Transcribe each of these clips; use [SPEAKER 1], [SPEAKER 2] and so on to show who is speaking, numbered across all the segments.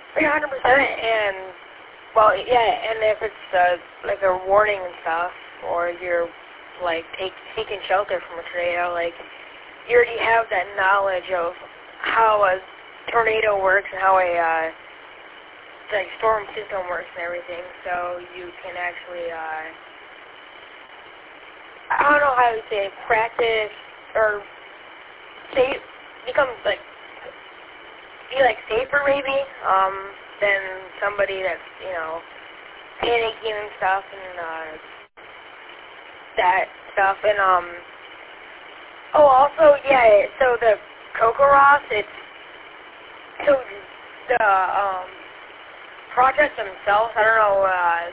[SPEAKER 1] Yeah, 100%. And well, yeah, and if it's like a warning and stuff, or you're like taking shelter from a tornado, like you already have that knowledge of how a tornado works and how a like storm system works and everything, so you can actually I don't know how to say it, practice or safe, become like be like safer maybe than somebody that's panicking and stuff and that stuff and oh also yeah, so the CoCoRaHS, it's so the project themselves, I don't know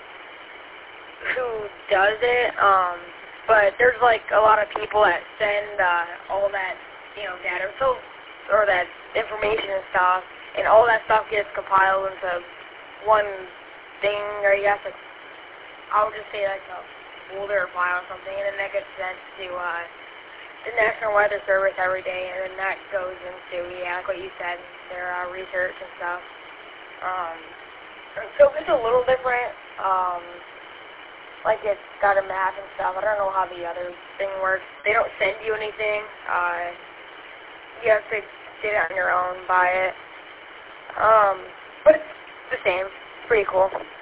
[SPEAKER 1] who does it, but there's like a lot of people that send all that data, so or that information and stuff, and all that stuff gets compiled into one thing, or I guess I'll just say like a folder or file or something, and then that gets sent to the National Weather Service every day, and then that goes into like what you said, their research and stuff. So it's a little different. Like it's got a map and stuff. I don't know how the other thing works. They don't send you anything. You have to get it on your own, buy it. But it's the same. It's pretty cool.